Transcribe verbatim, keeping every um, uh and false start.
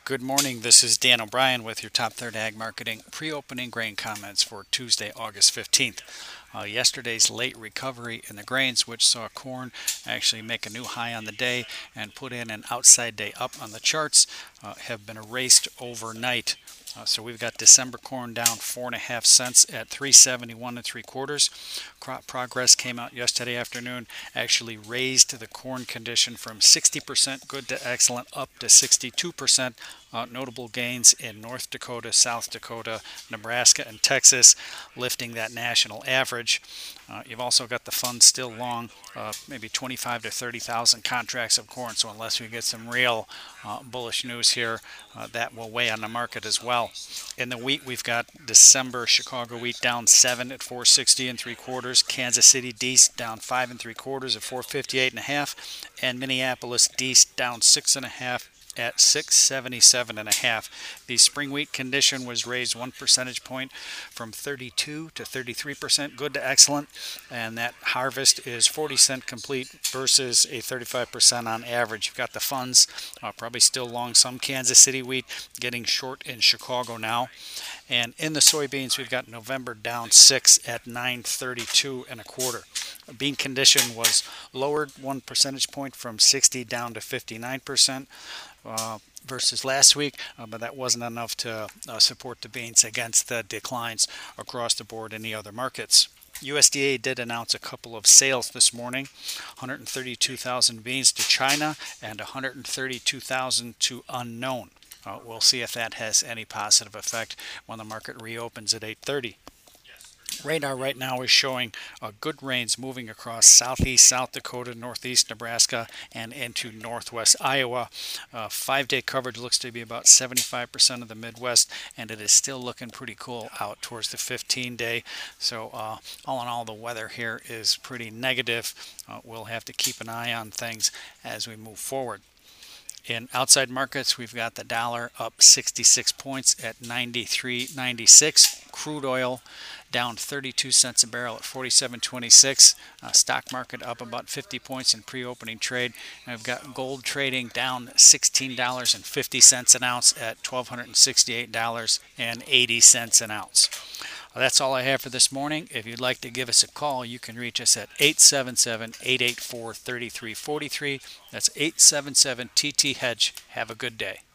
Good morning. This is Dan O'Brien with your Top Third Ag Marketing pre-opening grain comments for Tuesday, August fifteenth. Uh, yesterday's late recovery in the grains, which saw corn actually make a new high on the day and put in an outside day up on the charts, uh, have been erased overnight. Uh, so we've got December corn down four and a half cents at three seventy-one and three quarters. Crop Progress came out yesterday afternoon, actually raised the corn condition from sixty percent good to excellent up to sixty-two percent. Uh, notable gains in North Dakota, South Dakota, Nebraska, and Texas, lifting that national average. Uh, you've also got the funds still long, uh, maybe twenty-five to thirty thousand contracts of corn. So unless we get some real uh, bullish news here, uh, that will weigh on the market as well. In the wheat, we've got December Chicago wheat down seven at four sixty and three quarters. Kansas City Dees down five and three quarters at four fifty-eight and a half, and Minneapolis Dees down six and a half at six seventy-seven and a half. The spring wheat condition was raised one percentage point from thirty-two to thirty-three percent good to excellent, and that harvest is forty cent complete versus a thirty-five percent on average. You've got the funds uh, probably still long some Kansas City wheat, getting short in Chicago now. And in the soybeans, we've got November down six at nine thirty-two and a quarter. Bean condition was lowered one percentage point from sixty down to fifty-nine percent. Uh, versus last week, uh, but that wasn't enough to uh, support the beans against the declines across the board in the other markets. U S D A did announce a couple of sales this morning, one hundred thirty-two thousand beans to China and one hundred thirty-two thousand to unknown. Uh, we'll see if that has any positive effect when the market reopens at eight thirty. Radar right now is showing uh, good rains moving across southeast South Dakota, northeast Nebraska, and into northwest Iowa. Uh, five-day coverage looks to be about seventy-five percent of the Midwest, and it is still looking pretty cool out towards the fifteen-day. So uh, all in all, the weather here is pretty negative. Uh, we'll have to keep an eye on things as we move forward. In outside markets, we've got the dollar up sixty-six points at ninety-three ninety-six. Crude oil down thirty-two cents a barrel at forty-seven twenty-six. Uh, stock market up about fifty points in pre-opening trade. And we've got gold trading down sixteen dollars and fifty cents an ounce at one thousand two hundred sixty-eight dollars and eighty cents an ounce. Well, that's all I have for this morning. If you'd like to give us a call, you can reach us at eight seven seven, eight eight four, three three four three. That's eight seven seven T T Hedge. Have a good day.